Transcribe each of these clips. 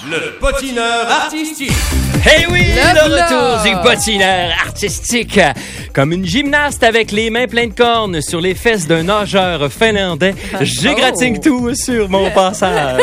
le patineur artistique. Eh oui, le retour du patineur artistique. Comme une gymnaste avec les mains pleines de cornes sur les fesses d'un nageur finlandais, j'égratigne tout sur mon passage.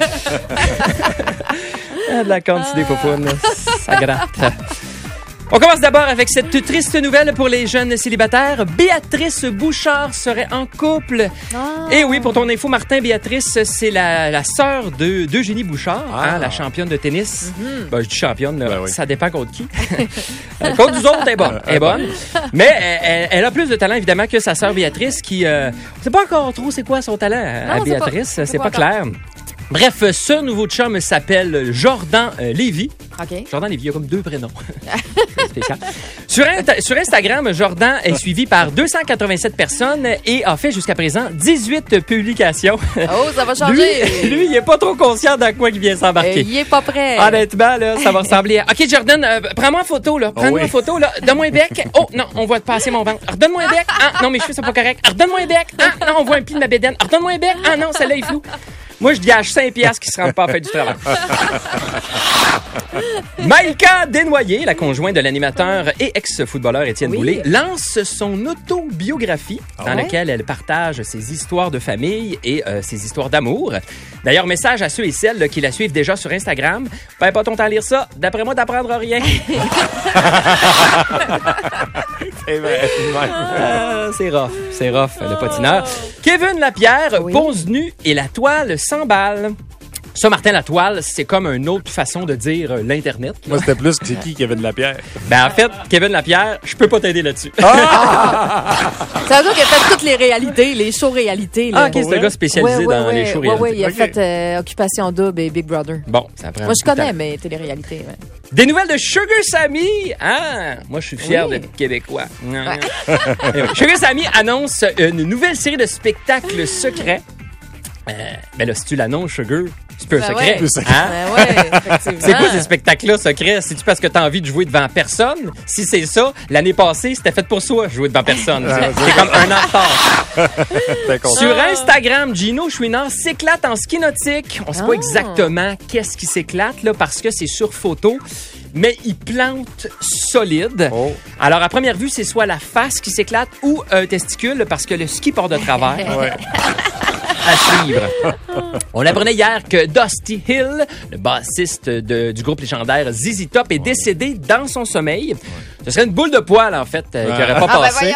De la quantité popounes, ça gratte. On commence d'abord avec cette triste nouvelle pour les jeunes célibataires. Béatrice Bouchard serait en couple. Et oui, pour ton info, Martin, Béatrice, c'est la sœur d'Eugénie Bouchard, la championne de tennis. Ben, je dis championne, là, ça dépend contre qui. Contre nous autres, elle est bonne. Mais elle a plus de talent, évidemment, que sa sœur Béatrice, qui... on sait pas encore trop c'est quoi son talent à Béatrice. C'est pas clair. Bref, ce nouveau chum s'appelle Jordan Lévy. OK. Jordan Lévy, il y a comme 2 prénoms. Spécial. Sur Instagram, Jordan est suivi par 287 personnes et a fait jusqu'à présent 18 publications. Oh, ça va changer. Lui, il est pas trop conscient dans quoi il vient s'embarquer. Il est pas prêt. Honnêtement, là, ça va ressembler à... OK, Jordan, prends-moi en photo, là. Prends-moi en photo, là. Donne-moi un bec. Oh, non, on voit passer mon ventre. Redonne-moi un bec. Ah, non, mes cheveux sont pas corrects. Redonne-moi un bec. Ah, non, on voit un pli de ma bédaine. Redonne-moi un bec. Ah, non, celle-là est floue. Moi, je gage 5 piastres qui se rendent pas à faire du travail. Maïka Desnoyers, la conjointe de l'animateur et ex-footballeur Étienne Boulay, lance son autobiographie dans laquelle elle partage ses histoires de famille et ses histoires d'amour. D'ailleurs, message à ceux et celles là, qui la suivent déjà sur Instagram. Ben, pas ton temps à lire ça. D'après moi, t'apprendras rien. C'est rough, le patineur. Kevin Lapierre pose nu et la toile s'emballe. Ça, Martin, la toile, c'est comme une autre façon de dire l'Internet. Moi, c'était plus que c'est qui Kevin Lapierre? Ben, en fait, Kevin Lapierre, je peux pas t'aider là-dessus. Ça veut dire qu'il a fait toutes les réalités, les shows réalités. Là. Ah, OK, c'est un gars spécialisé dans les shows réalités. Oui, il a fait Occupation Double et Big Brother. Bon, ça prend. Moi, je connais, mais télé-réalité. Ouais. Des nouvelles de Sugar Sammy. Ah, moi, je suis fier d'être québécois. Sugar Sammy annonce une nouvelle série de spectacles secrets. Ben là, si tu l'annonces, Sugar, c'est plus un secret. C'est quoi ces spectacles-là secrets? C'est-tu parce que t'as envie de jouer devant personne? Si c'est ça, l'année passée, c'était fait pour soi, jouer devant personne. C'est comme un an de retard. Sur Instagram, Gino Chouinard s'éclate en ski nautique. On sait pas exactement qu'est-ce qui s'éclate, là, parce que c'est sur photo. Mais il plante solide. Alors, à première vue, c'est soit la face qui s'éclate ou un testicule, parce que le ski part de travers. À suivre. On apprenait hier que Dusty Hill, le bassiste du groupe légendaire ZZ Top, est décédé dans son sommeil. Ce serait une boule de poil, en fait, qui n'aurait pas passé.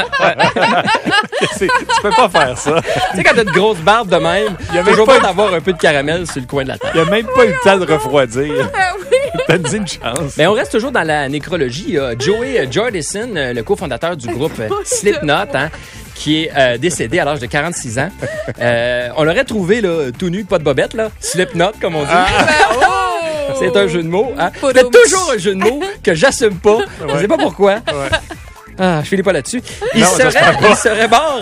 Tu peux pas faire ça. Tu sais, quand t'as de grosses barbes de même, il y a toujours pas d'avoir un peu de caramel sur le coin de la tête. Il n'y a même pas eu le temps de refroidir. T'as dit une chance. Mais on reste toujours dans la nécrologie. Joey Jordison, le cofondateur du groupe Slipknot, qui est décédé à l'âge de 46 ans. On l'aurait trouvé là, tout nu, pas de bobette, là. Slipknot, comme on dit. C'est un jeu de mots. C'est toujours un jeu de mots que j'assume pas. Je sais pas pourquoi. Je finis pas là-dessus. Il serait mort.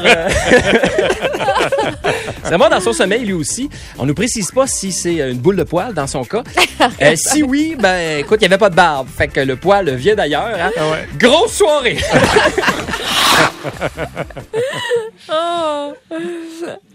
Il serait mort dans son sommeil, lui aussi. On nous précise pas si c'est une boule de poil dans son cas. Si oui, ben écoute, il y avait pas de barbe. Fait que le poil vient d'ailleurs. Grosse soirée.